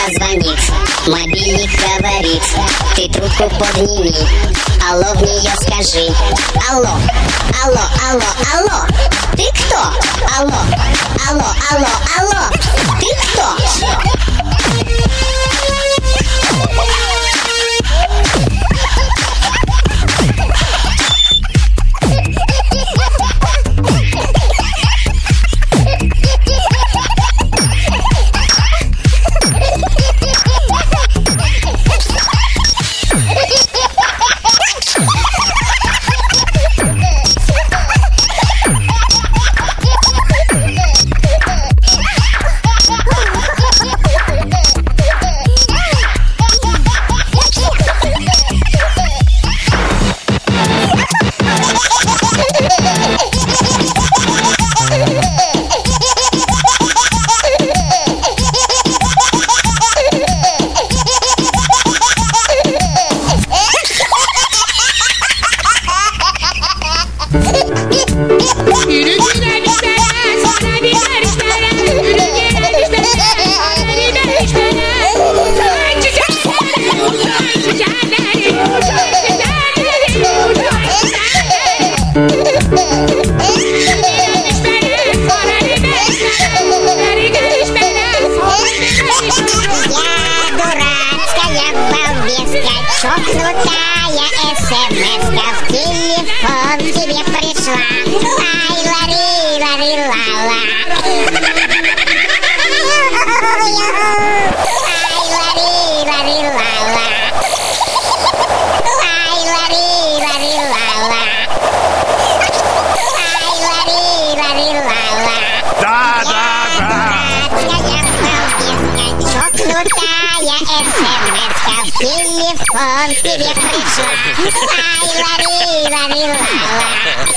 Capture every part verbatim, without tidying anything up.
звонит, мобильник говорит, ты трубку подними, алло в нее скажи. Алло, алло, алло, алло, ты кто? Алло, алло, алло, алло, ты кто? Чокнутая смс-ка в телефон тебе пришла. Ай, лари, лари, ла-ла. Ай, лари, лари, ла-ла. Ай, лари, лари, ла-ла. Ай, лари, лари, ла-ла. Да, да, да. Чокнутая смс-ка в телефон тебе пришла. Ай, лари, лари, ла-ла.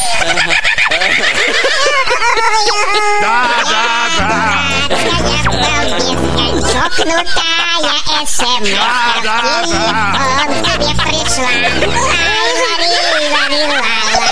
Да, да, да. Чокнутая смс-ка в телефон тебе пришла. Ай, лари, лари, ла-ла.